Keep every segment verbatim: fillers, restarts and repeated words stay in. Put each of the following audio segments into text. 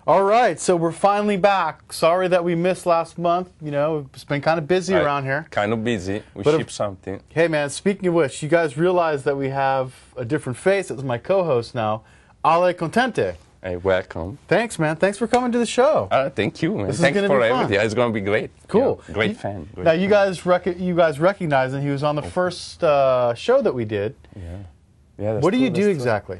All right, so we're finally back. Sorry that we missed last month. You know, it's been kind of busy right. around here. Kind of busy. We But ship if, something. Hey, man, speaking of which, you guys realize that we have a different face. It's my co-host now, Ale Contente. Hey, welcome. Thanks, man. Thanks for coming to the show. Uh, thank you, man. This Thanks is gonna for be fun. everything. It's going to be great. Cool. Yeah, great you, fan. Great now, you fan. guys rec you guys recognize him. He was on the first uh, show that we did. Yeah. Yeah. That's What do true, you do that's exactly? True.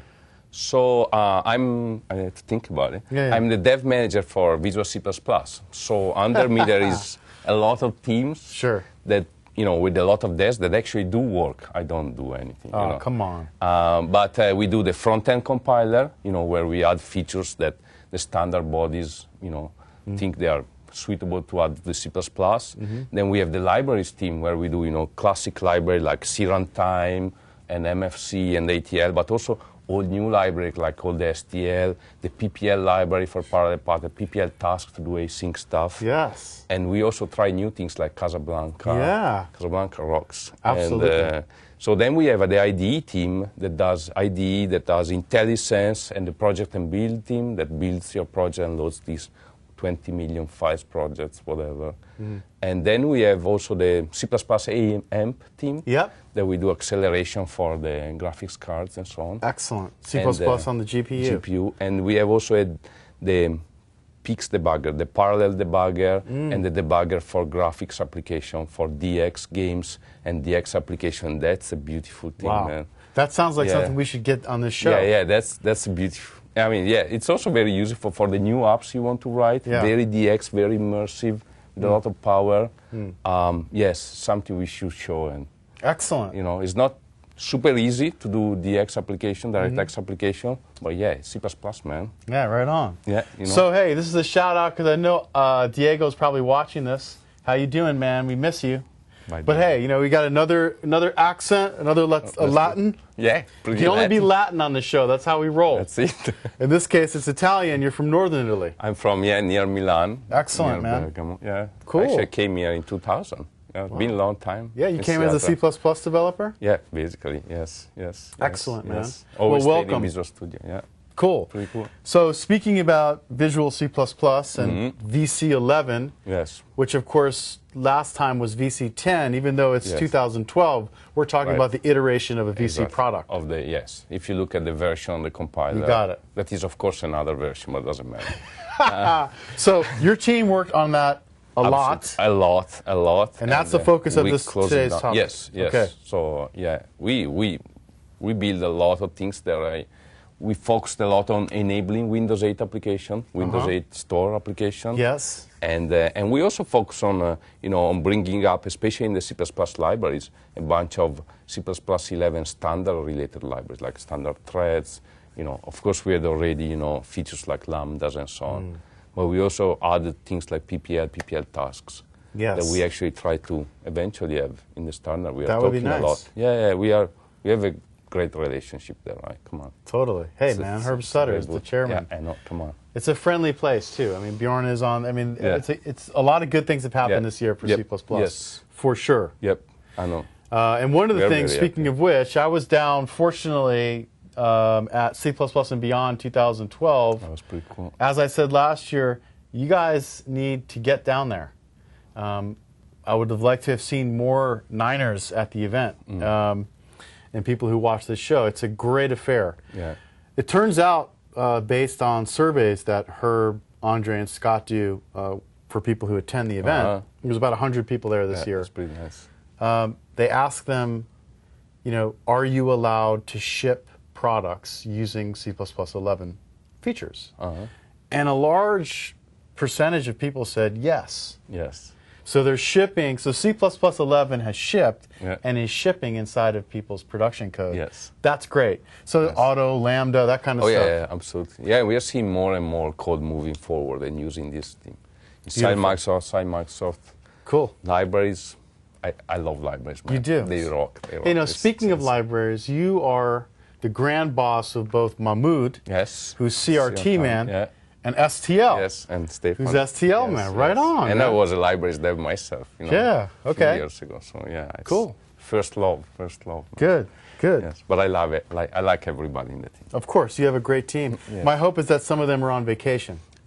So uh, I'm, I have to think about it. Yeah, yeah. I'm the dev manager for Visual C plus plus. So under me there is a lot of teams Sure. that, you know, with a lot of devs that actually do work. I don't do anything. Oh, you know. come on. Um, but uh, we do the front-end compiler, you know, where we add features that the standard bodies, you know, mm-hmm. think they are suitable to add to the C plus plus. Mm-hmm. Then we have the libraries team where we do, you know, classic library like C runtime and M F C and A T L, but also all new libraries like all the S T L, the P P L library for parallel path, the P P L task to do async stuff. Yes. And we also try new things like Casablanca. Yeah. Casablanca rocks. Absolutely. And, uh, so then we have uh, the I D E team that does I D E, that does IntelliSense, and the project and build team that builds your project and loads these twenty million files projects, whatever. Mm. And then we have also the C plus plus A M A M P team Yep. that we do acceleration for the graphics cards and so on. Excellent. C plus plus on the G P U. G P U. And we have also had the P X debugger, the parallel debugger, mm. and the debugger for graphics application for D X games and D X application. That's a beautiful thing, Wow. man. That sounds like Yeah. something we should get on this show. Yeah, yeah, that's that's a beautiful. I mean, yeah, it's also very useful for the new apps you want to write. Yeah. Very D X, very immersive, with Mm. a lot of power. Mm. Um, yes, something we should show. And Excellent. you know, it's not super easy to do D X application, DirectX mm-hmm. application, but yeah, C plus plus, man. Yeah, right on. Yeah, you know. So, hey, this is a shout-out because I know uh, Diego's probably watching this. How you doing, man? We miss you. My But dear. hey, you know, we got another another accent, another lat Oh, a Latin. Yeah, You pretty can only Latin. be Latin on this show. That's how we roll. That's it. In this case, it's Italian. You're from Northern Italy. I'm from, yeah, near Milan. Excellent, near man. Bergamo. Yeah. Cool. Actually, I came here in two thousand. Yeah, it's Wow. been a long time. Yeah, you in came as a C Seattle. plus plus developer? Yeah, basically, yes, yes. Excellent, yes, man. Yes. Well, Always stayed welcome. in Visual Studio, yeah. Cool. Pretty cool. So speaking about Visual C plus plus and Mm-hmm. V C eleven, Yes. which of course last time was V C ten, even though it's Yes. two thousand twelve, we're talking Right. about the iteration of a V C Exactly. product. Of the, yes. If you look at the version on the compiler. You got it. That is, of course, another version, but it doesn't matter. So your team worked on that a lot. Absolutely. A lot, a lot. And that's the focus of we this closed today's it down. topic. Yes, yes. Okay. So, yeah, we, we, we build a lot of things there. I, we focused a lot on enabling Windows eight application, Windows Uh-huh. eight Store application. Yes. And, uh, and we also focus on, uh, you know, on bringing up, especially in the C plus plus libraries, a bunch of C plus plus eleven standard-related libraries, like standard threads. You know, of course, we had already, you know, features like lambdas and so on. Mm. But we also added things like P P L, P P L tasks Yes. that we actually try to eventually have in the standard. We are That would be talking nice. a lot. Yeah, yeah, we are. We have a great relationship there, right? Come on. Totally. Hey, It's- man, it's- Herb it's Sutter very is the good. chairman. Yeah, I know. Come on. It's a friendly place, too. I mean, Bjorn is on. I mean, Yeah. it's, a, it's a lot of good things have happened Yeah. this year for Yep. C plus plus. Yes. For sure. Yep, I know. Uh, and one of the We are things, very speaking of which, I was down, fortunately, um, at C plus plus and Beyond two thousand twelve. That was pretty cool. As I said last year, you guys need to get down there. Um, I would have liked to have seen more Niners at the event Mm. um, and people who watch this show. It's a great affair. Yeah. It turns out, uh, based on surveys that Herb, Andre, and Scott do uh, for people who attend the event, Uh-huh. there was about one hundred people there this Yeah, year. that's pretty nice. Um, they ask them, you know, are you allowed to ship products using C plus plus eleven features? Uh-huh. And a large percentage of people said yes. Yes. So they're shipping, so C plus plus eleven has shipped Yeah. and is shipping inside of people's production code. Yes. That's great. So Yes. Auto, Lambda, that kind of Oh, stuff. yeah, yeah, absolutely. Yeah, we are seeing more and more code moving forward and using this thing. Inside Beautiful. Microsoft, side Microsoft Cool. libraries. I, I love libraries, man. You do. They rock. They rock. You know, It's- speaking of it's- libraries, you are the grand boss of both Mahmoud, Yes. who's C R T man, Yeah. and S T L. Yes, and Stefan. Who's S T L Yes, man? Right yes. on, And I man. was a libraries dev myself. You know, Yeah, a okay. few years ago. So yeah, it's Cool. First love, first love. man. Good, good. Yes, but I love it. Like I like everybody in the team. Of course, you have a great team. Yeah. My hope is that some of them are on vacation.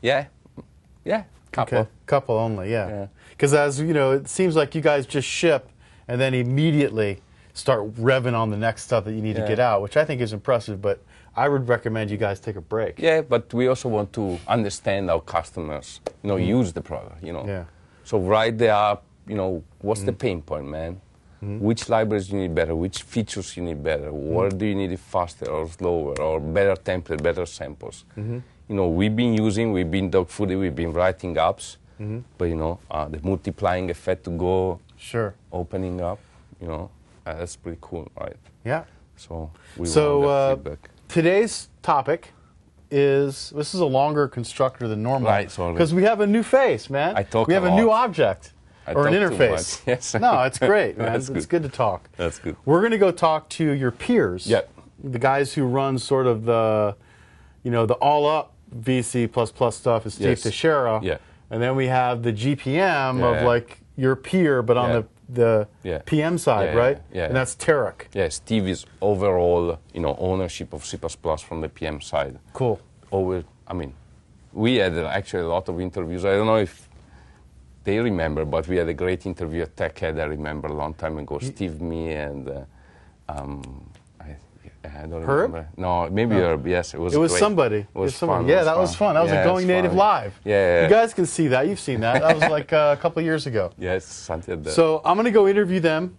Yeah, yeah, couple. Okay, couple only, yeah. Yeah. Because as you know, it seems like you guys just ship and then immediately start revving on the next stuff that you need Yeah. to get out, which I think is impressive. But I would recommend you guys take a break. Yeah, but we also want to understand our customers, you know, use the product, you know. Yeah. So write there up, you know, what's the pain point, man? Which libraries you need better? Which features you need better? Where do you need it faster or slower or better template, better samples? You know, we've been using, we've been dog fooded, we've been writing apps, but you know, uh, the multiplying effect to go Sure. opening up, you know, uh, that's pretty cool, right? Yeah. So we So want that uh, feedback. today's topic is, this is a longer constructor than normal. Right, sorry. Because we have a new face, man. I talk We have a a, new lot. object. I or an talk too interface. much. Yes. No, it's great, man. That's It's good. good to talk. That's good. We're going to go talk to your peers. Yeah. The guys who run sort of the, you know, the all-up V C plus plus stuff is Steve Yes. Teixeira. Yeah. And then we have the G P M Yeah. of like your peer, but on Yeah. the the Yeah. P M side, Yeah, right? yeah. And that's Tarek. Yeah, Steve is overall, you know, ownership of C plus plus from the P M side. Cool. Over, I mean, we had uh, actually a lot of interviews. I don't know if they remember, but we had a great interview at TechEd, I remember, a long time ago. Steve, me, and uh, um, I, I don't Herb? remember. No, maybe Herb, yes. It was It was great. somebody. It was somebody. fun. Yeah, it that was fun. That was Yeah, a Going it's Native fun. Live. Yeah, yeah, You guys can see that. You've seen that. That was like uh, a couple of years ago. Yes, something like that. So I'm going to go interview them,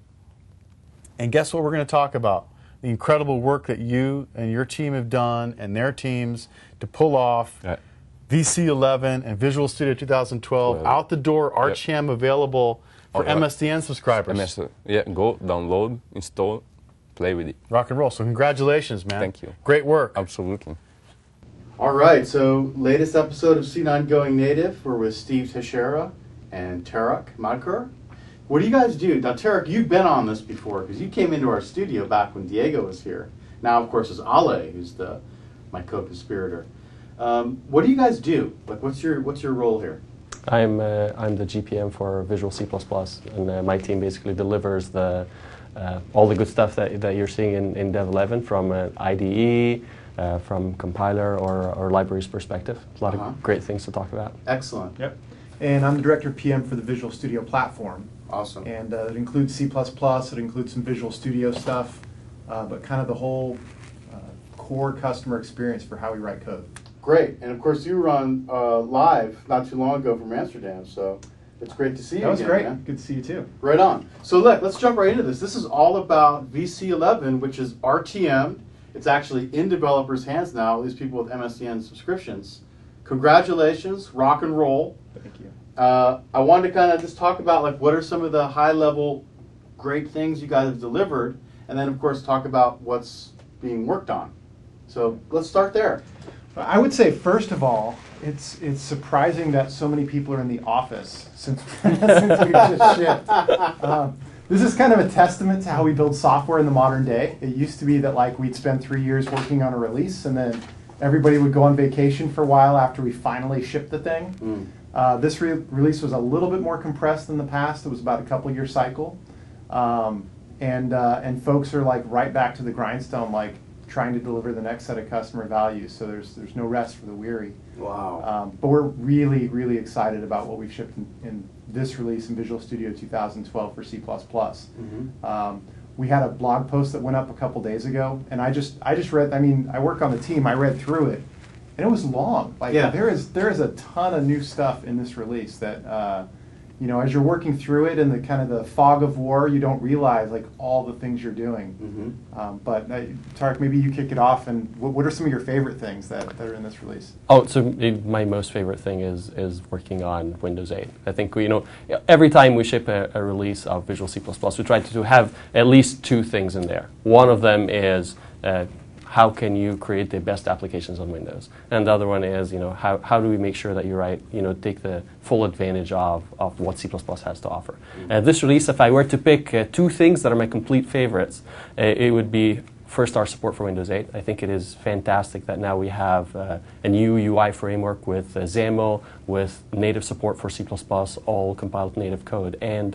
and guess what we're going to talk about? The incredible work that you and your team have done, and their teams, to pull off Yeah. V C eleven and Visual Studio two thousand twelve Well, out the door. Archam available for Oh, yeah. M S D N subscribers. M S, yeah, go download, install, play with it. Rock and roll. So congratulations, man. Thank you. Great work. Absolutely. All right, so latest episode of C nine Going Native. We're with Steve Teixeira and Tarek Madkur. What do you guys do? Now, Tarek, you've been on this before because you came into our studio back when Diego was here. Now, of course, it's Ale who's the my co-conspirator. Um, what do you guys do? Like, what's your what's your role here? I'm uh, I'm the G P M for Visual C plus plus, and uh, my team basically delivers the uh, all the good stuff that, that you're seeing in, in Dev eleven from an I D E, uh, from compiler or, or libraries perspective. A lot Uh-huh. of great things to talk about. Excellent. Yep. And I'm the director of P M for the Visual Studio platform. Awesome. And uh, it includes C plus plus, it includes some Visual Studio stuff, uh, but kind of the whole uh, core customer experience for how we write code. Great. And of course, you were on uh, live not too long ago from Amsterdam, so it's great to see you That was again, great. man. Good to see you too. Right on. So look, let's jump right into this. This is all about V C eleven, which is R T M. It's actually in developers' hands now, at least people with M S D N subscriptions. Congratulations, rock and roll. Thank you. Uh, I wanted to kind of just talk about like what are some of the high-level great things you guys have delivered, and then of course talk about what's being worked on. So let's start there. I would say, first of all, it's it's surprising that so many people are in the office since, since we just shipped. Um, this is kind of a testament to how we build software in the modern day. It used to be that like we'd spend three years working on a release, and then everybody would go on vacation for a while after we finally shipped the thing. Mm. Uh, this re release was a little bit more compressed than the past. It was about a couple year cycle, um, and uh, and folks are like right back to the grindstone, like trying to deliver the next set of customer values. So there's there's no rest for the weary. Wow. Um, but we're really really excited about what we've shipped in, in this release in Visual Studio two thousand twelve for C plus plus. Mhm. Um, we had a blog post that went up a couple days ago, and I just I just read. I mean, I work on the team. I read through it, and it was long. Like Yeah. there is there is a ton of new stuff in this release that uh, you know, as you're working through it in the kind of the fog of war, you don't realize like all the things you're doing. Mm-hmm. Um, but uh, Tarek, maybe you kick it off, and what, what are some of your favorite things that, that are in this release? Oh, so it, my most favorite thing is is working on Windows eight. I think we, you know, every time we ship a, a release of Visual C plus plus, we try to have at least two things in there. One of them is uh, how can you create the best applications on Windows, and the other one is, you know, how how do we make sure that you write, you know, take the full advantage of of what C plus plus has to offer. Uh, this release, if I were to pick uh, two things that are my complete favorites, uh, it would be. First, our support for Windows eight. I think it is fantastic that now we have uh, a new U I framework with uh, XAML, with native support for C plus plus, all compiled native code, and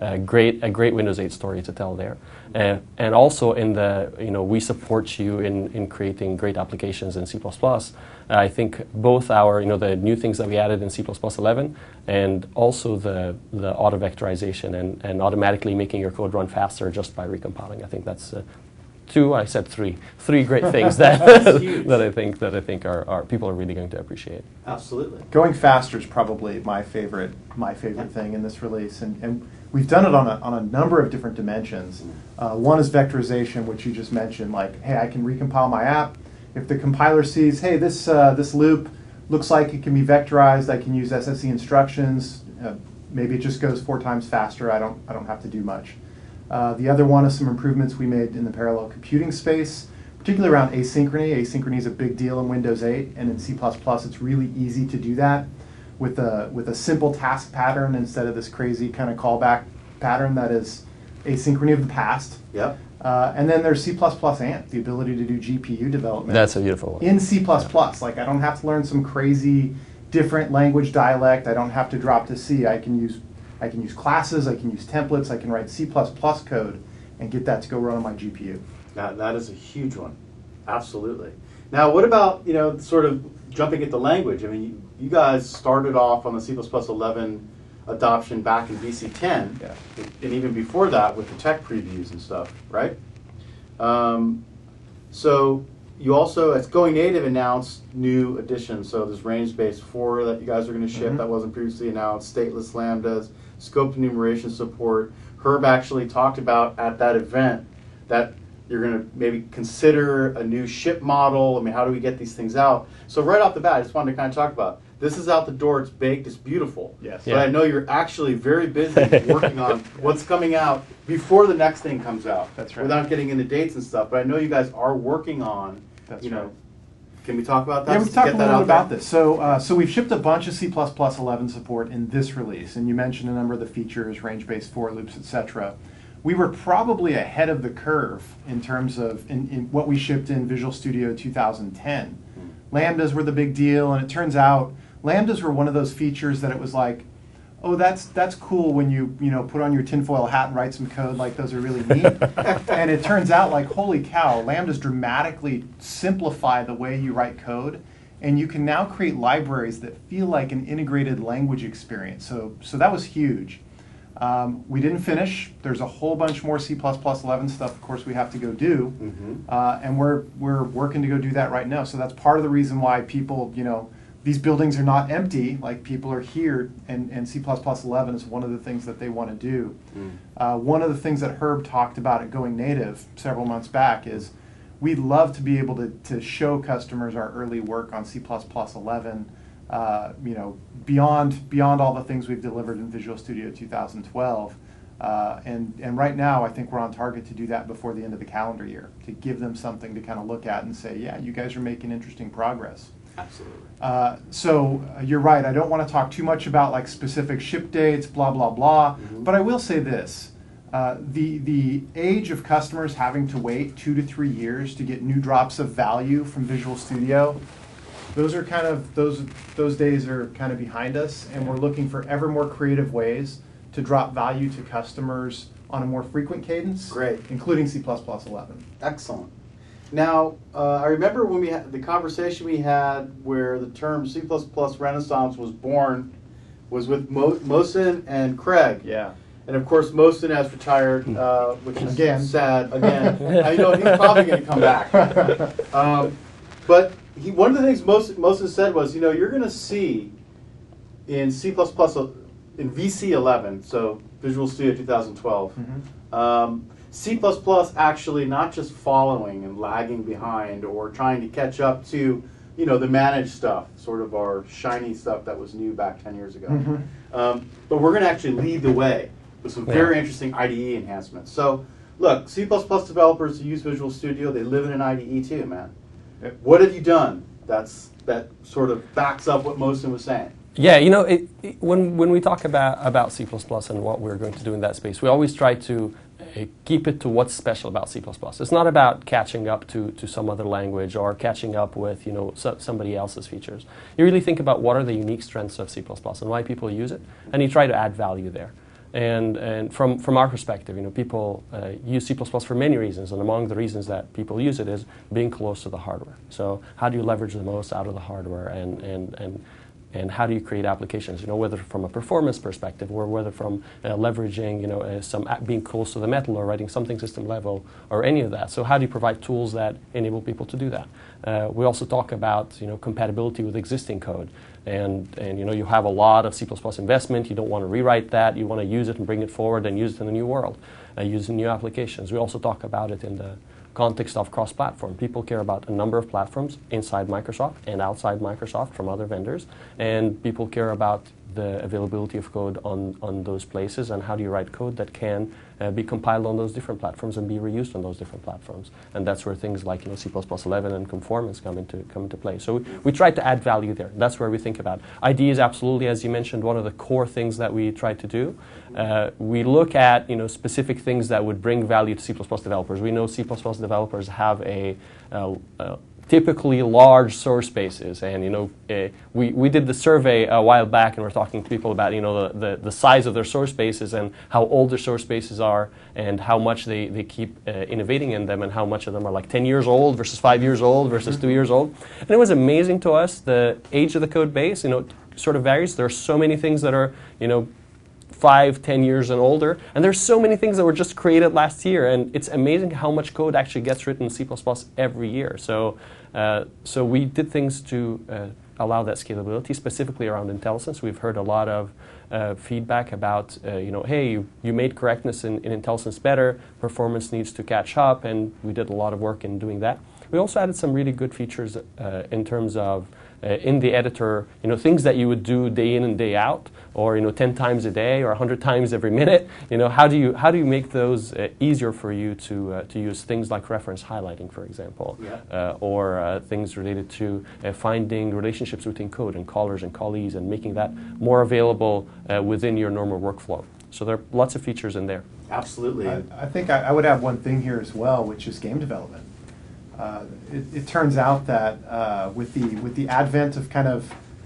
a great a great Windows eight story to tell there. Uh, and also in the, you know, we support you in, in creating great applications in C plus plus. Uh, I think both our, you know, the new things that we added in C plus plus eleven and also the, the auto vectorization and, and automatically making your code run faster just by recompiling. I think that's uh, two, I said three, three great things that, that I think, that I think are, are people are really going to appreciate. Absolutely. Going faster is probably my favorite my favorite thing in this release, and, and we've done it on a, on a number of different dimensions. Uh, one is vectorization, which you just mentioned, like, hey, I can recompile my app. If the compiler sees, hey, this uh, this loop looks like it can be vectorized, I can use S S E instructions. Uh, maybe it just goes four times faster. I don't I don't have to do much. Uh, the other one is some improvements we made in the parallel computing space, particularly around asynchrony. Asynchrony is a big deal in Windows eight, and in C plus plus it's really easy to do that with a, with a simple task pattern instead of this crazy kind of callback pattern that is asynchrony of the past. Yep. Uh, and then there's C plus plus A M P, the ability to do G P U development. That's a beautiful one. In C plus plus. Like, I don't have to learn some crazy different language dialect. I don't have to drop to C. I can use I can use classes, I can use templates, I can write C plus plus code and get that to go run on my G P U. That, that is a huge one. Absolutely. Now, what about, you know, sort of jumping at the language? I mean, you, you guys started off on the C plus plus eleven adoption back in V C ten, Yeah. and even before that with the tech previews and stuff, right? Um, so you also, as Going Native, announced new additions. So there's Range-Based four that you guys are going to ship Mm-hmm. that wasn't previously announced, stateless lambdas, scope enumeration support. Herb actually talked about at that event that you're going to maybe consider a new ship model. I mean, how do we get these things out? So right off the bat, I just wanted to kind of talk about, this is out the door, it's baked, it's beautiful. Yes. But Yeah. I know you're actually very busy working on what's coming out before the next thing comes out. That's right. Without getting into dates and stuff, but I know you guys are working on, That's you know, right. can we talk about that? Yeah, Just we've to talked a get that little bit out there? about this. So, uh, so we've shipped a bunch of C plus plus eleven support in this release, and you mentioned a number of the features, range-based for loops, et cetera. We were probably ahead of the curve in terms of in, in what we shipped in Visual Studio two thousand ten. Lambdas were the big deal, and it turns out lambdas were one of those features that it was like, oh, that's that's cool when you you know put on your tinfoil hat and write some code, like those are really neat. And it turns out, like, holy cow, lambdas dramatically simplify the way you write code, and you can now create libraries that feel like an integrated language experience. So so that was huge. Um, we didn't finish. There's a whole bunch more C plus plus eleven stuff, of course, we have to go do, Mhm. uh, and we're we're working to go do that right now. So that's part of the reason why people, you know, these buildings are not empty. Like, people are here, and, and C plus plus eleven is one of the things that they want to do. Mm. Uh, one of the things that Herb talked about at Going Native several months back is we'd love to be able to, to show customers our early work on C plus plus eleven, uh, you know, beyond beyond all the things we've delivered in Visual Studio two thousand twelve. Uh, and, and right now, I think we're on target to do that before the end of the calendar year, to give them something to kind of look at and say, yeah, you guys are making interesting progress. Absolutely. Uh, so uh, you're right. I don't want to talk too much about like specific ship dates, blah blah blah. Mhm. But I will say this: uh, the the age of customers having to wait two to three years to get new drops of value from Visual Studio, those are kind of those those days are kind of behind us, and we're looking for ever more creative ways to drop value to customers on a more frequent cadence. Great. Including C plus plus eleven. Excellent. Now, uh, I remember when we had the conversation we had where the term C plus plus Renaissance was born was with Mo- Mohsen and Craig. Yeah. And of course, Mohsen has retired, uh, which is Again. sad. Again. I know he's probably going to come back. Um, but he, one of the things Mohsen, Mohsen said was, you know, you're going to see in C plus plus, in V C eleven, so Visual Studio two thousand twelve, Mhm. um, C plus plus actually not just following and lagging behind or trying to catch up to, you know, the managed stuff, sort of our shiny stuff that was new back ten years ago. Mhm. Um, but we're going to actually lead the way with some Yeah. very interesting I D E enhancements. So, look, C plus plus developers who use Visual Studio, they live in an I D E too, man. Yep. What have you done that's that sort of backs up what Mohsen was saying? Yeah, you know, it, it, when when we talk about about C plus plus and what we're going to do in that space, we always try to uh, keep it to what's special about C plus plus. It's not about catching up to, to some other language or catching up with, you know, so, somebody else's features. You really think about what are the unique strengths of C plus plus and why people use it, and you try to add value there. And, and from, from our perspective, you know, people uh, use C plus plus for many reasons, and among the reasons that people use it is being close to the hardware. So how do you leverage the most out of the hardware, and, and, and, and how do you create applications, you know, whether from a performance perspective or whether from uh, leveraging, you know, uh, some app being close to the metal or writing something system level or any of that. So how do you provide tools that enable people to do that? Uh, we also talk about, you know, compatibility with existing code. And, and you know, you have a lot of C plus plus investment, you don't want to rewrite that, you want to use it and bring it forward and use it in the new world, uh, use it in new applications. We also talk about it in the context of cross-platform. People care about a number of platforms inside Microsoft and outside Microsoft from other vendors, and people care about the availability of code on, on those places, and how do you write code that can uh, be compiled on those different platforms and be reused on those different platforms. And that's where things like, you know, C plus plus eleven and conformance come into, come into play. So we, we try to add value there. That's where we think about. I D is absolutely, as you mentioned, one of the core things that we try to do. Uh, we look at, you know, specific things that would bring value to C plus plus developers. We know C plus plus developers have a uh, uh, typically large source bases, and you know, uh, we, we did the survey a while back, and we're talking to people about, you know, the, the, the size of their source bases and how old their source bases are and how much they, they keep uh, innovating in them, and how much of them are like ten years old versus five years old versus two years old. And it was amazing to us, the age of the code base, you know, sort of varies. There are so many things that are, you know, five, ten years and older. And there's so many things that were just created last year. And it's amazing how much code actually gets written in C plus plus every year. So, uh, so we did things to uh, allow that scalability, specifically around IntelliSense. We've heard a lot of uh, feedback about, uh, you know, hey, you, you made correctness in, in IntelliSense better, performance needs to catch up, and we did a lot of work in doing that. We also added some really good features uh, in terms of Uh, in the editor, you know, things that you would do day in and day out, or you know, ten times a day, or a hundred times every minute. You know, how do you how do you make those uh, easier for you to uh, to use things like reference highlighting, for example, yeah. uh, or uh, things related to uh, finding relationships within code and callers and callees, and making that more available uh, within your normal workflow. So there are lots of features in there. Absolutely. I, I think I, I would add one thing here as well, which is game development. Uh, it, it turns out that uh, with the with the advent of kind of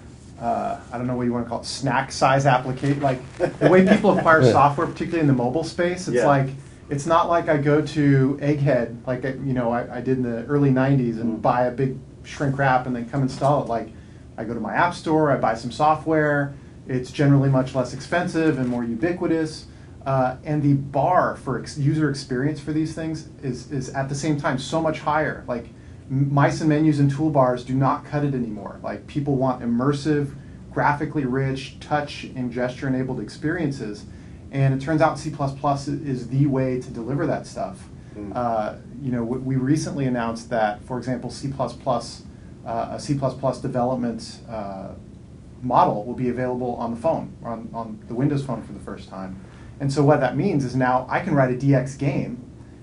uh, I don't know what you want to call it, snack size application, like the way people acquire software, particularly in the mobile space, it's Yeah. like it's not like I go to Egghead, like I, you know I, I did in the early nineties, and buy a big shrink wrap and then come install it. Like I go to my app store, I buy some software. It's generally much less expensive and more ubiquitous. Uh, and the bar for ex user experience for these things is, is at the same time so much higher. Like m mice and menus and toolbars do not cut it anymore. Like people want immersive, graphically rich, touch and gesture enabled experiences. And it turns out C plus plus is the way to deliver that stuff. Mm. Uh, you know, we recently announced that, for example, C plus plus, uh, a C plus plus development uh, model will be available on the phone, or on, on the Windows Phone for the first time. And so what that means is now I can write a D X game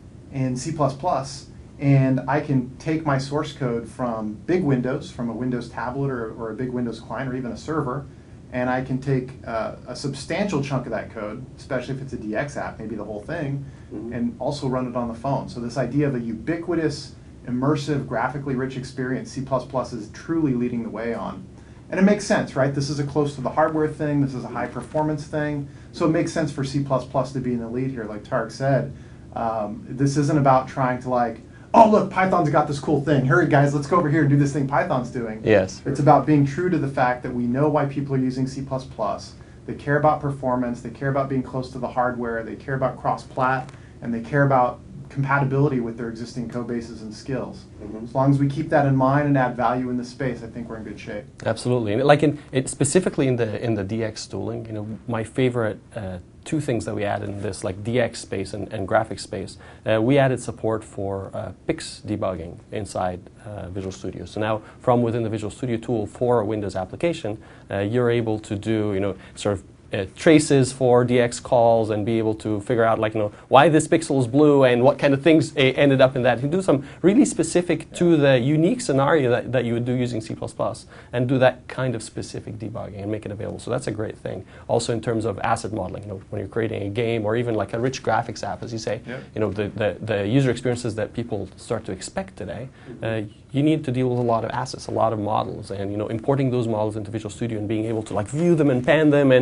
in C plus plus, and I can take my source code from big Windows, from a Windows tablet or, or a big Windows client or even a server, and I can take uh, a substantial chunk of that code, especially if it's a D X app, maybe the whole thing, mm-hmm. and also run it on the phone. So this idea of a ubiquitous, immersive, graphically rich experience, C plus plus is truly leading the way on. And it makes sense, right? This is a close to the hardware thing. This is a high performance thing. So it makes sense for C plus plus to be in the lead here, like Tarek said. Um, this isn't about trying to like, oh, look, Python's got this cool thing. Hurry, guys, let's go over here and do this thing Python's doing. Yes. It's about being true to the fact that we know why people are using C plus plus. They care about performance. They care about being close to the hardware. They care about cross-plat. And they care about compatibility with their existing code bases and skills. Mm-hmm. As long as we keep that in mind and add value in the space, I think we're in good shape. Absolutely, and like in it, specifically in the in the D X tooling, you know, my favorite uh, two things that we added in this, like D X space and, and graphics space, uh, we added support for uh, P I X debugging inside uh, Visual Studio. So now, from within the Visual Studio tool for a Windows application, uh, you're able to do, you know, sort of Uh, traces for D X calls and be able to figure out, like, you know, why this pixel is blue and what kind of things uh, ended up in that. You can do some really specific yeah. to the unique scenario that, that you would do using C plus plus, and do that kind of specific debugging and make it available. So that's a great thing. Also in terms of asset modeling, you know, when you're creating a game or even like a rich graphics app, as you say, yeah. you know, the, the, the user experiences that people start to expect today, mm-hmm. uh, you need to deal with a lot of assets, a lot of models, and, you know, importing those models into Visual Studio and being able to like view them and pan them and, and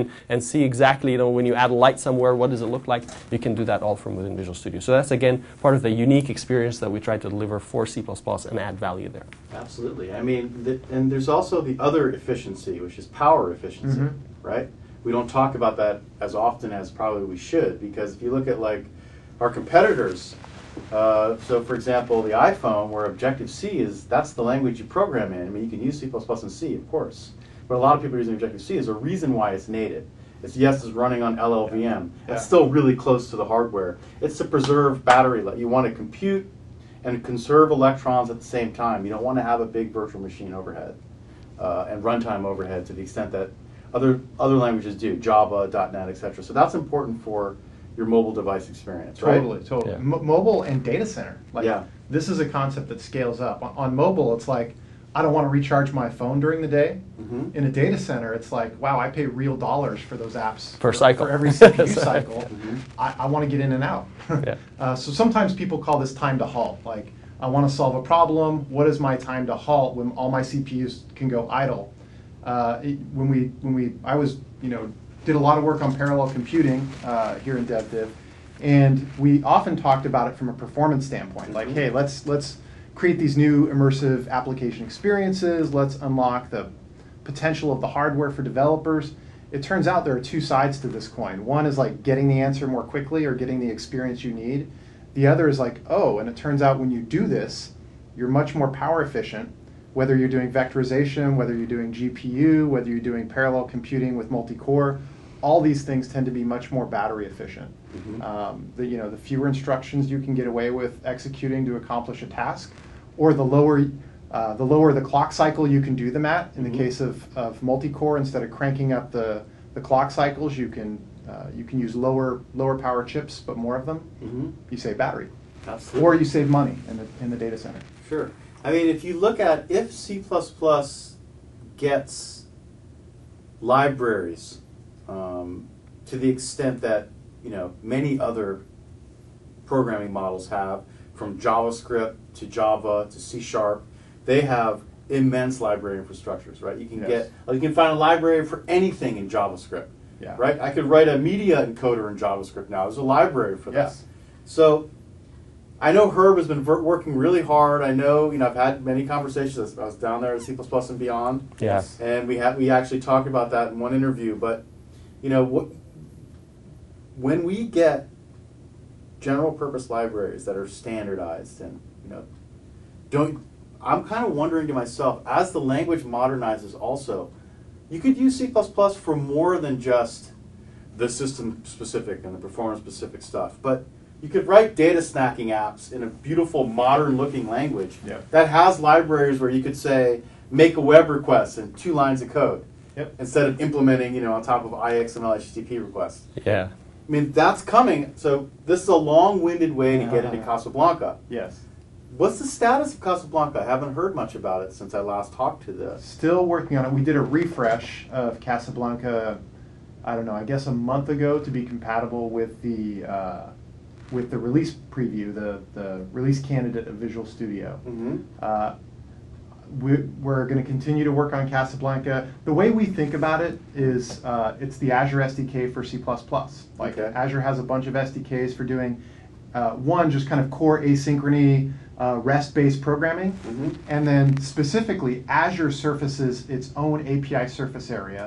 and see exactly, you know, when you add a light somewhere, what does it look like? You can do that all from within Visual Studio. So that's, again, part of the unique experience that we try to deliver for C plus plus and add value there. Absolutely. I mean, the, and there's also the other efficiency, which is power efficiency, Mm-hmm. right? We don't talk about that as often as probably we should, because if you look at like our competitors, uh, so for example, the iPhone, where Objective-C is, that's the language you program in. I mean, you can use C plus plus and C, of course, but a lot of people are using Objective-C. There's a reason why it's native. It's yes, it's running on L L V M. Yeah. It's still really close to the hardware. It's to preserve battery life. You want to compute and conserve electrons at the same time. You don't want to have a big virtual machine overhead uh, and runtime overhead to the extent that other other languages do, Java, .NET, et cetera. So that's important for your mobile device experience, right? Totally, totally. Yeah. M- mobile and data center. Like, Yeah. this is a concept that scales up. On, on mobile, it's like, I don't want to recharge my phone during the day. Mhm. In a data center, it's like, wow, I pay real dollars for those apps. Per for, cycle. For every C P U So- cycle. Mhm. I, I want to get in and out. Yeah. uh, so sometimes people call this time to halt. Like, I want to solve a problem. What is my time to halt when all my C P Us can go idle? Uh, it- when we, when we, I was, you know, did a lot of work on parallel computing uh, here in DevDiv, and we often talked about it from a performance standpoint. Like, hey, let's let's create these new immersive application experiences. Let's unlock the potential of the hardware for developers. It turns out there are two sides to this coin. One is like getting the answer more quickly or getting the experience you need. The other is like, oh, and it turns out when you do this, you're much more power efficient, whether you're doing vectorization, whether you're doing G P U, whether you're doing parallel computing with multi-core. All these things tend to be much more battery efficient. Mhm. Um, the, you know, the fewer instructions you can get away with executing to accomplish a task, or the lower, uh, the lower the clock cycle you can do them at. In Mhm. the case of, of multi-core, instead of cranking up the, the clock cycles, you can uh, you can use lower lower power chips, but more of them. Mhm. You save battery, Absolutely. or you save money in the in the data center. Sure. I mean, if you look at if C plus plus gets libraries um, to the extent that, you know, many other programming models have, from JavaScript to Java to C Sharp, they have immense library infrastructures, right? You can Yes. get, like, you can find a library for anything in JavaScript, Yeah. right? I could write a media encoder in JavaScript now. There's a library for Yeah. this. So I know Herb has been ver- working really hard. I know, you know, I've had many conversations. I was down there at C plus plus and beyond, Yeah. and we had we actually talked about that in one interview. But you know, what, when we get general purpose libraries that are standardized, and you know, don't I'm kind of wondering to myself, as the language modernizes, also, you could use C plus plus for more than just the system specific and the performance specific stuff, but you could write data snacking apps in a beautiful modern looking language Yeah. that has libraries where you could say, make a web request in two lines of code. Yep. Instead of implementing, you know, on top of I X M L H T T P requests. Yeah. I mean, that's coming. So this is a long-winded way to get into Uh-huh. Casablanca. Yes. What's the status of Casablanca? I haven't heard much about it since I last talked to this. Still working on it. We did a refresh of Casablanca, I don't know, I guess a month ago to be compatible with the uh, with the release preview, the, the release candidate of Visual Studio. Mm-hmm. Uh, we, we're going to continue to work on Casablanca. The way we think about it is uh, it's the Azure S D K for C plus plus. Like Okay. Azure has a bunch of S D Ks for doing, uh, one, just kind of core asynchrony, uh, REST-based programming. Mm-hmm. And then specifically, Azure surfaces its own A P I surface area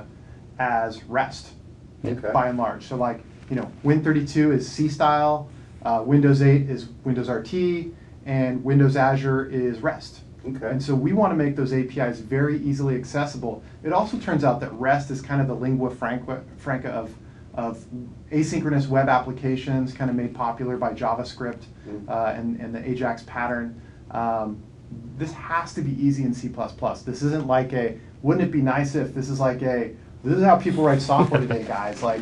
as REST, Okay. by and large. So like, you know, Win thirty-two is C style, uh, Windows eight is Windows R T, and Windows Azure is REST. Okay. And so we want to make those A P Is very easily accessible. It also turns out that REST is kind of the lingua franca, franca of, of asynchronous web applications, kind of made popular by JavaScript Mm. uh, and, and the AJAX pattern. Um, this has to be easy in C plus plus. This isn't like a, wouldn't it be nice if this is like a, this is how people write software today, guys. Like,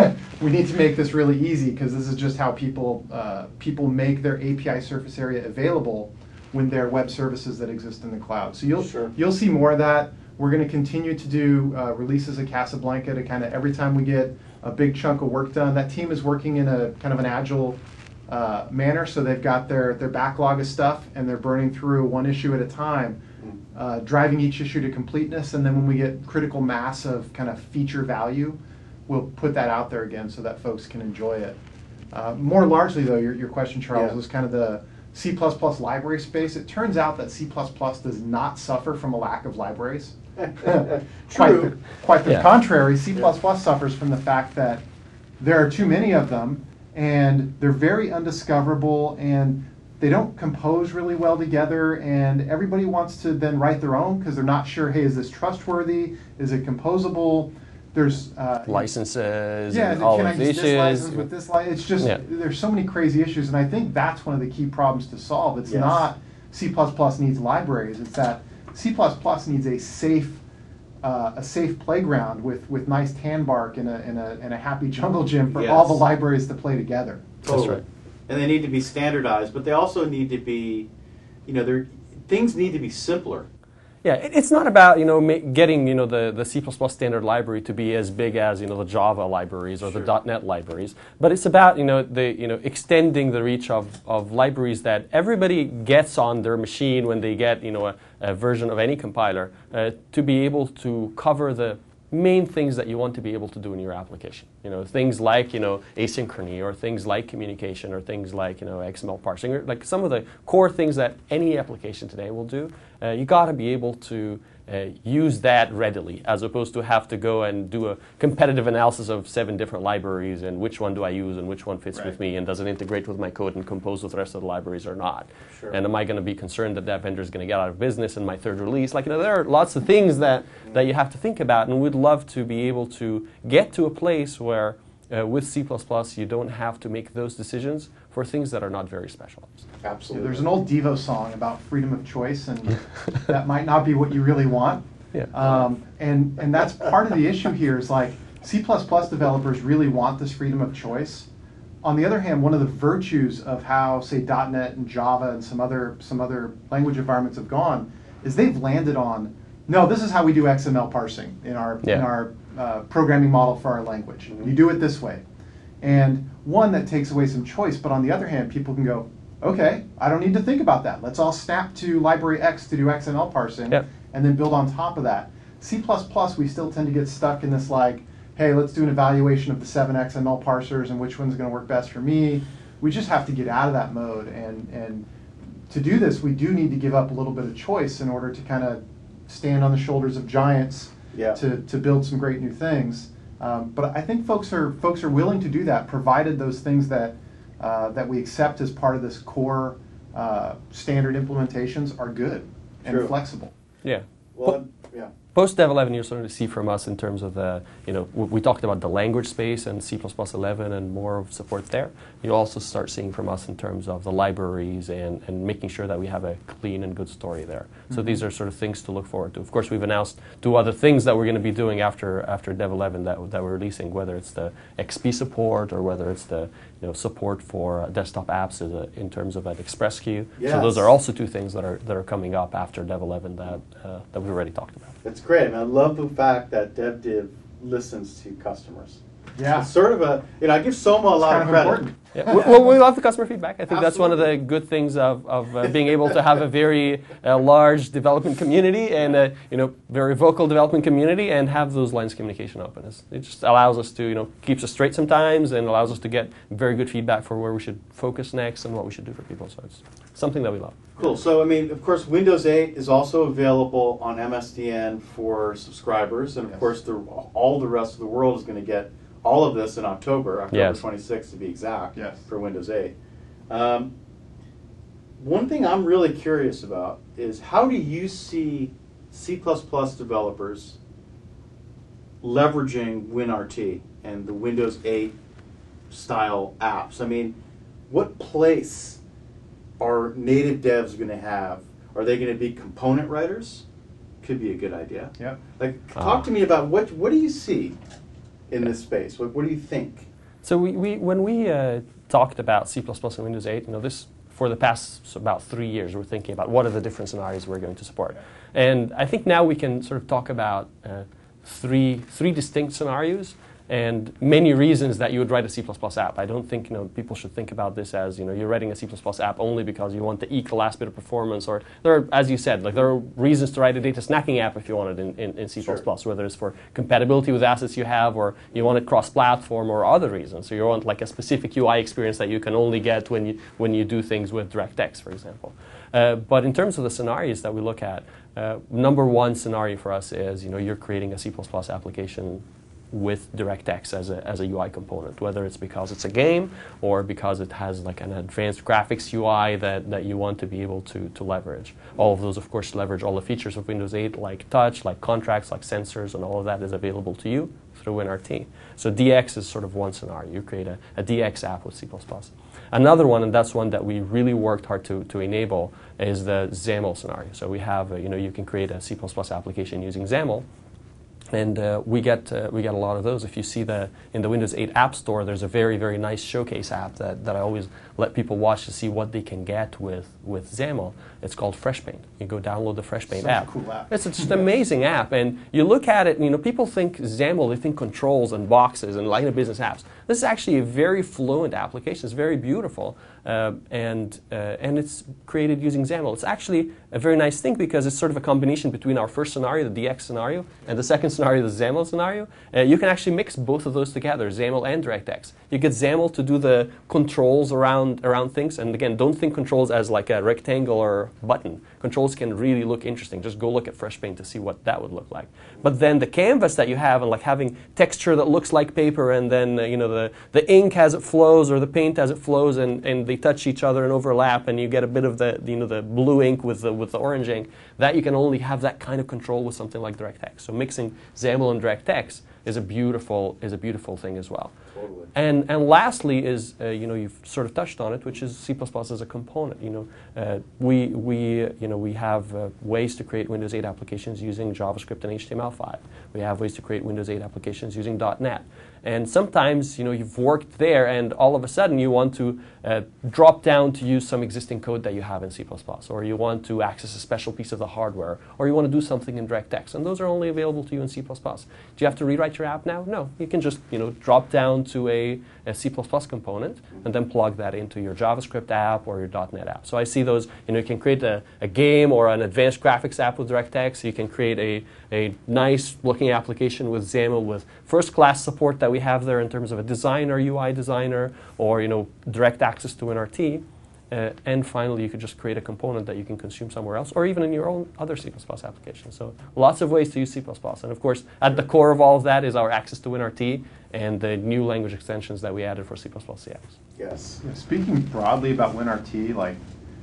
we need to make this really easy because this is just how people uh, people make their A P I surface area available when they're web services that exist in the cloud. So you'll Sure. you'll see more of that. We're going to continue to do uh, releases of Casablanca to kind of every time we get a big chunk of work done. That team is working in a kind of an agile uh, manner, so they've got their their backlog of stuff and they're burning through one issue at a time. Uh, driving each issue to completeness, and then when we get critical mass of kind of feature value, we'll put that out there again so that folks can enjoy it. Uh, more largely, though, your, your question, Charles, Yeah. was kind of the C plus plus library space. It turns out that C plus plus does not suffer from a lack of libraries. Quite the, quite the Yeah. contrary, C plus plus suffers from the fact that there are too many of them, and they're very undiscoverable, and they don't compose really well together, and everybody wants to then write their own because they're not sure, hey, is this trustworthy? Is it composable? There's uh, Licenses yeah, and all can I of use these this issues. license with this license? It's just, Yeah. there's so many crazy issues, and I think that's one of the key problems to solve. It's Yes. not C plus plus needs libraries, it's that C plus plus needs a safe, uh, a safe playground with, with nice tan bark and a, and a, and a happy jungle gym for all the Yes. libraries to play together. Totally. right. And they need to be standardized, but they also need to be, you know, they're, things need to be simpler. Yeah, it- it's not about you know ma- getting you know the, the C plus plus standard library to be as big as you know the Java libraries or Sure. the .NET libraries, but it's about you know the you know extending the reach of, of libraries that everybody gets on their machine when they get you know a, a version of any compiler uh, to be able to cover the main things that you want to be able to do in your application. You know, things like, you know, asynchrony, or things like communication, or things like, you know, X M L parsing, or like some of the core things that any application today will do. Uh, you got to be able to uh, use that readily, as opposed to have to go and do a competitive analysis of seven different libraries and which one do I use and which one fits Right. with me and does it integrate with my code and compose with the rest of the libraries or not. Sure. And am I going to be concerned that that vendor is going to get out of business in my third release? Like, you know, there are lots of things that, that you have to think about, and we'd love to be able to get to a place where uh, with C plus plus you don't have to make those decisions for things that are not very specialized. Absolutely. There's an old Devo song about freedom of choice, and that might not be what you really want. Yeah. Um, and, and that's part of the issue here is like C plus plus developers really want this freedom of choice. On the other hand, one of the virtues of how, say, .NET and Java and some other, some other language environments have gone is they've landed on, no, this is how we do X M L parsing in our, Yeah. in our uh, programming model for our language. You do it this way. And one, that takes away some choice, but on the other hand, people can go, okay, I don't need to think about that. Let's all snap to library X to do X M L parsing, Yep. and then build on top of that. C plus plus, we still tend to get stuck in this like, hey, let's do an evaluation of the seven X M L parsers and which one's going to work best for me. We just have to get out of that mode, and, and to do this, we do need to give up a little bit of choice in order to kind of stand on the shoulders of giants Yeah. to, to build some great new things. Um, but I think folks are folks are willing to do that, provided those things that uh, that we accept as part of this core uh, standard implementations are good and True. flexible. Yeah. Well, yeah. Post Dev eleven, you're starting to see from us in terms of the, you know, we, we talked about the language space and C plus plus eleven and more of support there. You also start seeing from us in terms of the libraries and, and making sure that we have a clean and good story there. So Mm-hmm. these are sort of things to look forward to. Of course, we've announced two other things that we're going to be doing after after Dev eleven that, that we're releasing, whether it's the X P support or whether it's the, you know, support for uh, desktop apps as a, in terms of an Express queue. So those Yes. are also two things that are that are coming up after Dev eleven that uh, that we've already talked about. It's great. I mean, I love the fact that DevDiv listens to customers. Yeah, It's sort of a, you know, I give Soma a lot kind of of credit. important. Yeah. we- Well, we love the customer feedback. I think that's one of the Absolutely. good things of, of uh, being able to have a very uh, large development community and a you know very vocal development community and have those lines of communication open. It's, it just allows us to you know keeps us straight sometimes and allows us to get very good feedback for where we should focus next and what we should do for people. So it's something that we love. Cool. So, I mean, of course, Windows eight is also available on M S D N for subscribers, and of Yes. course, the, all the rest of the world is going to get all of this in October, October Yes. twenty-sixth to be exact, Yes. for Windows eight. Um, one thing I'm really curious about is how do you see C plus plus developers leveraging WinRT and the Windows eight style apps? I mean, what place are native devs going to have? Are they going to be component writers? Could be a good idea. Yep. Like, Ah. talk to me about what what do you see in this space? What what do you think? So we, we when we uh, talked about C plus plus and Windows eight, you know, this for the past s- about three years, we're thinking about what are the different scenarios we're going to support, and I think now we can sort of talk about uh, three three distinct scenarios and many reasons that you would write a C plus plus app. I don't think you know people should think about this as you know you're writing a C plus plus app only because you want to eke the last bit of performance, or there are, as you said, like there are reasons to write a data snacking app if you want it in, in, in C plus plus, sure. Whether it's for compatibility with assets you have, or you want it cross-platform, or other reasons. So you want like a specific U I experience that you can only get when you when you do things with DirectX, for example. Uh, but in terms of the scenarios that we look at, uh, number one scenario for us is you know you're creating a C plus plus application with DirectX as a, as a U I component, whether it's because it's a game or because it has like an advanced graphics U I that, that you want to be able to, to leverage. All of those, of course, leverage all the features of Windows eight, like touch, like contracts, like sensors, and all of that is available to you through WinRT. So D X is sort of one scenario. You create a, a D X app with C plus plus. Another one, and that's one that we really worked hard to, to enable, is the XAML scenario. So we have, a, you know, you can create a C plus plus application using XAML. And uh, we get uh, we get a lot of those. If you see the in the Windows eight App Store, there's a very very nice showcase app that, that I always let people watch to see what they can get with with XAML. It's called FreshPaint. You go download the FreshPaint app. Such a cool app. It's just an amazing app, and you look at it. And, you know, people think XAML, they think controls and boxes and line of business apps. This is actually a very fluent application. It's very beautiful, uh, and uh, and it's created using XAML. It's actually a very nice thing because it's sort of a combination between our first scenario, the D X scenario, and the second scenario, the XAML scenario. Uh, you can actually mix both of those together, XAML and DirectX. You get XAML to do the controls around around things, and again, don't think controls as like a rectangle or button. Controls can really look interesting. Just go look at FreshPaint to see what that would look like. But then the canvas that you have, and like having texture that looks like paper, and then uh, you know the the ink as it flows or the paint as it flows, and, and they touch each other and overlap, and you get a bit of the you know the blue ink with the with the orange ink. That you can only have that kind of control with something like DirectX. So mixing XAML and DirectX is a beautiful is a beautiful thing as well. Totally. And and lastly is uh, you know you've sort of touched on it, which is C plus plus as a component. You know uh, we we you know we have uh, ways to create Windows eight applications using JavaScript and H T M L five. We have ways to create Windows eight applications using dot net. And sometimes you know you've worked there, and all of a sudden you want to uh, drop down to use some existing code that you have in C plus plus, or you want to access a special piece of the hardware, or you want to do something in DirectX, and those are only available to you in C plus plus. Do you have to rewrite your app now? No, you can just you know drop down to a, a C plus plus component and then plug that into your JavaScript app or your dot net app. So I see those. You know, you can create a, a game or an advanced graphics app with DirectX. You can create a a nice looking application with XAML with first class support that we have there in terms of a designer, U I designer, or you know direct access to WinRT. Uh, and finally, you could just create a component that you can consume somewhere else, or even in your own other C plus plus application. So lots of ways to use C plus plus. And of course, at the core of all of that is our access to WinRT and the new language extensions that we added for C plus plus C X. Yes. Yeah, speaking broadly about WinRT, like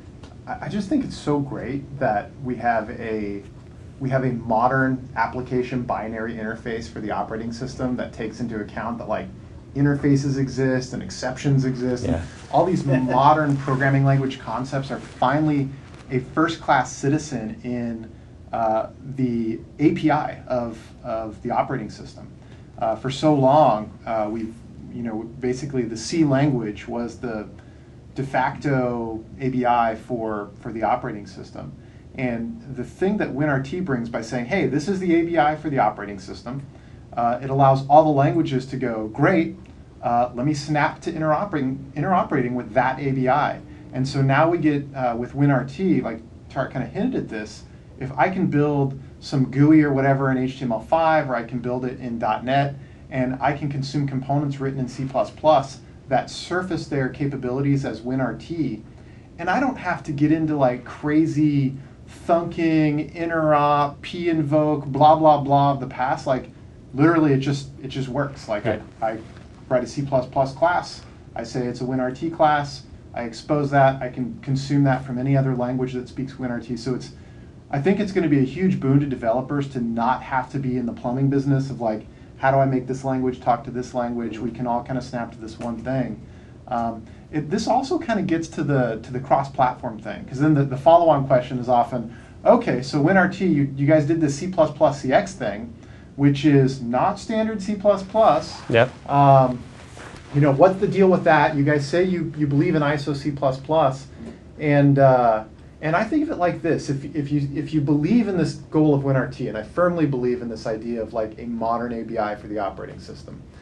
I, I just think it's so great that we have a we have a modern application binary interface for the operating system that takes into account that like interfaces exist and exceptions exist. Yeah. And all these modern programming language concepts are finally a first-class citizen in uh, the A P I of, of the operating system. Uh, for so long, uh, we've, you know, basically the C language was the de facto A B I for, for the operating system. And the thing that WinRT brings by saying, hey, this is the A B I for the operating system, uh, it allows all the languages to go, great, uh, let me snap to interoperating, interoperating with that A B I. And so now we get, uh, with WinRT, like Tarek kind of hinted at this, if I can build some G U I or whatever in H T M L five, or I can build it in dot net, and I can consume components written in C plus plus that surface their capabilities as WinRT, and I don't have to get into like crazy thunking, interop, p-invoke, blah, blah, blah of the past. Like, literally, it just it just works. Like, Yeah. I, I write a C plus plus class. I say it's a WinRT class. I expose that. I can consume that from any other language that speaks WinRT. So it's, I think it's going to be a huge boon to developers to not have to be in the plumbing business of like, how do I make this language talk to this language? We can all kind of snap to this one thing. Um, it, this also kind of gets to the to the cross-platform thing, because then the, the follow-on question is often, okay, so WinRT, you, you guys did this C plus plus C X thing, which is not standard C plus plus. Yep. Um, you know, what's the deal with that? You guys say you, you believe in I S O C plus plus, and uh, and I think of it like this: if if you if you believe in this goal of WinRT, and I firmly believe in this idea of like a modern A B I for the operating system,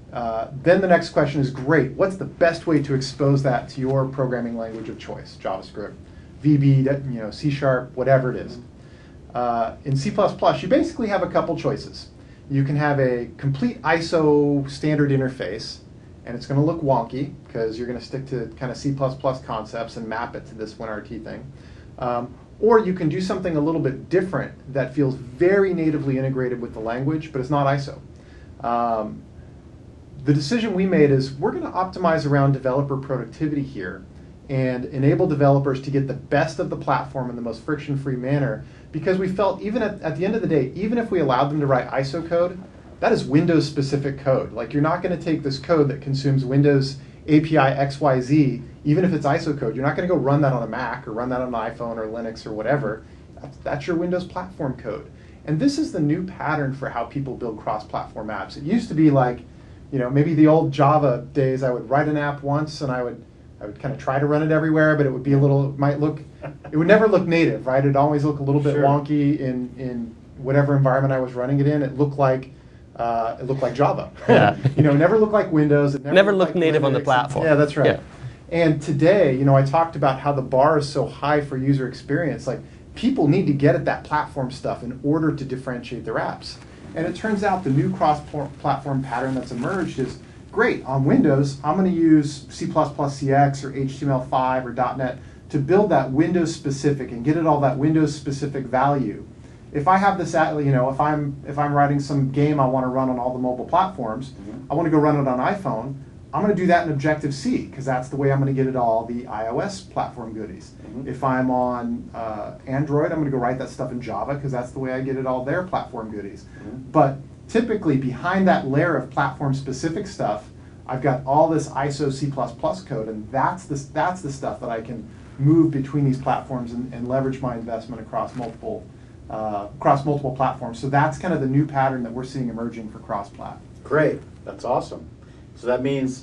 Uh, then the next question is, great, what's the best way to expose that to your programming language of choice? JavaScript, V B, you know, C Sharp, whatever it is. Uh, in C plus plus, you basically have a couple choices. You can have a complete I S O standard interface, and it's going to look wonky because you're going to stick to kind of C plus plus concepts and map it to this WinRT thing. Um, or you can do something a little bit different that feels very natively integrated with the language, but it's not I S O. Um, the decision we made is we're going to optimize around developer productivity here and enable developers to get the best of the platform in the most friction-free manner, because we felt even at, at the end of the day, even if we allowed them to write I S O code, that is Windows-specific code. Like, you're not going to take this code that consumes Windows A P I X Y Z, even if it's I S O code. You're not going to go run that on a Mac or run that on an iPhone or Linux or whatever. That's, that's your Windows platform code. And this is the new pattern for how people build cross-platform apps. It used to be like, you know, maybe the old Java days, I would write an app once and I would I would kind of try to run it everywhere, but it would be a little, it might look, it would never look native, right? It'd always look a little bit Sure. wonky in, in whatever environment I was running it in. It looked like, uh, it looked like Java. Yeah. You know, it never looked like Windows. It never, Never looked looked like native on the Linux. platform. Yeah, that's right. Yeah. And today, you know, I talked about how the bar is so high for user experience. Like, people need to get at that platform stuff in order to differentiate their apps. And it turns out the new cross-platform pattern that's emerged is, great, on Windows, I'm going to use C plus plus C X or H T M L five or dot net to build that Windows-specific and get it all that Windows-specific value. If I have this, at, you know, if I'm if I'm writing some game I want to run on all the mobile platforms, mm-hmm. I want to go run it on iPhone, I'm going to do that in Objective-C, because that's the way I'm going to get it all the iOS platform goodies. Mm-hmm. If I'm on uh, Android, I'm going to go write that stuff in Java, because that's the way I get it all their platform goodies. Mm-hmm. But typically, behind that layer of platform-specific stuff, I've got all this I S O C plus plus code, and that's the, that's the stuff that I can move between these platforms and, and leverage my investment across multiple, uh, across multiple platforms. So that's kind of the new pattern that we're seeing emerging for cross-plat. Great, that's awesome. So that means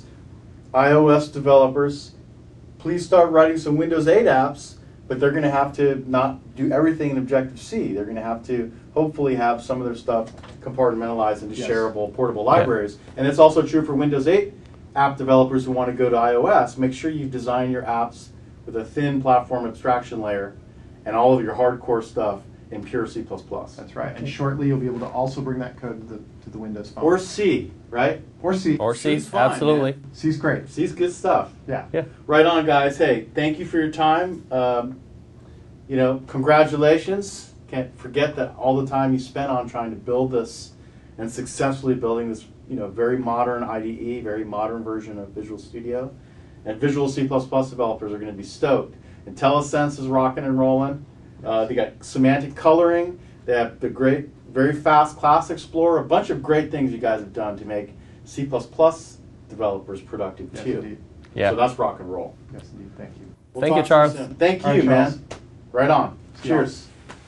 iOS developers, please start writing some Windows eight apps, but they're going to have to not do everything in Objective-C. They're going to have to hopefully have some of their stuff compartmentalized into yes. shareable, portable libraries. Yeah. And it's also true for Windows eight app developers who want to go to iOS. Make sure you design your apps with a thin platform abstraction layer and all of your hardcore stuff in pure C plus plus. That's right. And shortly you'll be able to also bring that code to the, to the Windows phone. Or C, right? Or C. Or C, C's fine, absolutely. Man. C's great. C's good stuff. Yeah. Yeah. Right on, guys. Hey, thank you for your time. Um, you know, congratulations. Can't forget that all the time you spent on trying to build this and successfully building this, you know, very modern I D E, very modern version of Visual Studio. And Visual C plus plus developers are going to be stoked. IntelliSense is rocking and rolling. Uh, they got semantic coloring. They have the great, very fast Class Explorer. A bunch of great things you guys have done to make C plus plus developers productive yes, too. Indeed. Yeah. So that's rock and roll. Yes, indeed. Thank you. We'll Thank you, talk Charles. to soon. Thank All you, right, Charles. man. Right on. See you. Cheers.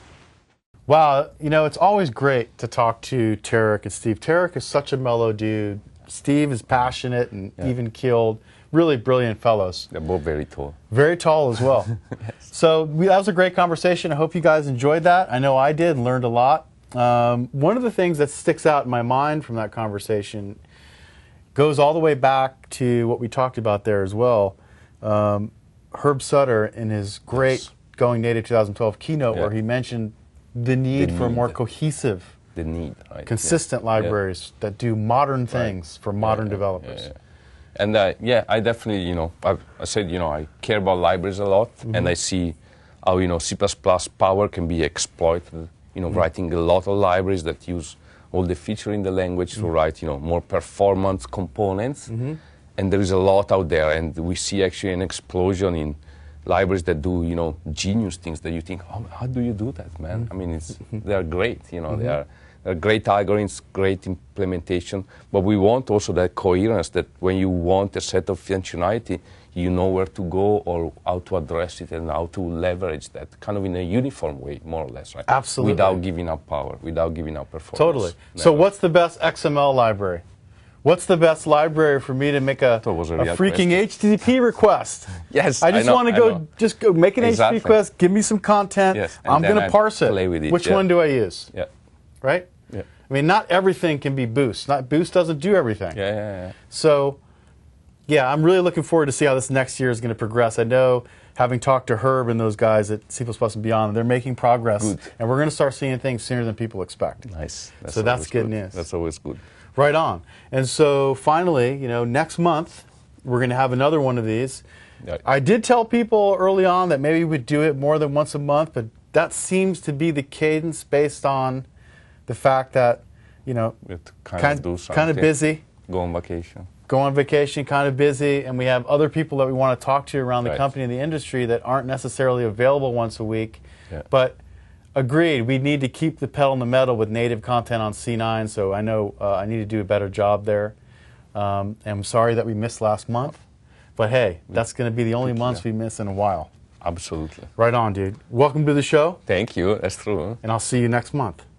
Wow, you know, it's always great to talk to Tarek and Steve. Tarek is such a mellow dude. Steve is passionate and Yeah. even-keeled. Really brilliant fellows. They're both very tall. Very tall as well. Yes. So we, that was a great conversation. I hope you guys enjoyed that. I know I did and learned a lot. Um, one of the things that sticks out in my mind from that conversation goes all the way back to what we talked about there as well. Um, Herb Sutter in his great Yes. Going Native twenty twelve keynote Yeah. where he mentioned the need The for need. more cohesive, The need, right? consistent Yeah. libraries that do modern things for modern Yeah, yeah, developers. yeah, yeah. And uh, yeah, I definitely, you know, I, I said, you know, I care about libraries a lot, Mm-hmm. and I see how, you know, C plus plus power can be exploited, you know, Mm-hmm. writing a lot of libraries that use all the feature in the language Mm-hmm. to write, you know, more performance components. And there is a lot out there, and we see actually an explosion in libraries that do, you know, genius things that you think, oh, how do you do that, man? Mm-hmm. I mean, it's, they're great, you know, they are they're great algorithms, great implementation, but we want also that coherence that when you want a set of functionality, you know where to go or how to address it and how to leverage that kind of in a uniform way, more or less, right? Absolutely. Without giving up power, without giving up performance. Totally. So Never. what's the best X M L library? What's the best library for me to make a, That was a a real freaking question. H T T P request? Yes, I I just know, want to I go, know. just go make an Exactly. H T T P request, give me some content. Yes, and I'm then going to I parse it. play with it, Which yeah. one do I use? Yeah. Right? Yeah. I mean, not everything can be Boost. Not Boost doesn't do everything. Yeah, yeah, yeah. So, yeah, I'm really looking forward to see how this next year is going to progress. I know, having talked to Herb and those guys at C plus plus and Beyond, they're making progress, Good. and we're going to start seeing things sooner than people expect. Nice. So that's always good news. That's always good. Right on. And so finally, you know, next month we're going to have another one of these. Yeah. I did tell people early on that maybe we'd do it more than once a month, but that seems to be the cadence based on the fact that, you know, We have to kind, kind, of do something. kind of busy, Go on vacation. go on vacation, kind of busy, and we have other people that we want to talk to around the Right. company and the industry that aren't necessarily available once a week. Yeah. But agreed, we need to keep the pedal in the metal with native content on C nine, so I know uh, I need to do a better job there. Um, and I'm sorry that we missed last month, but hey, that's going to be the only months we miss in a while. Absolutely. Right on, dude. Welcome to the show, Thank you. That's true. and I'll see you next month.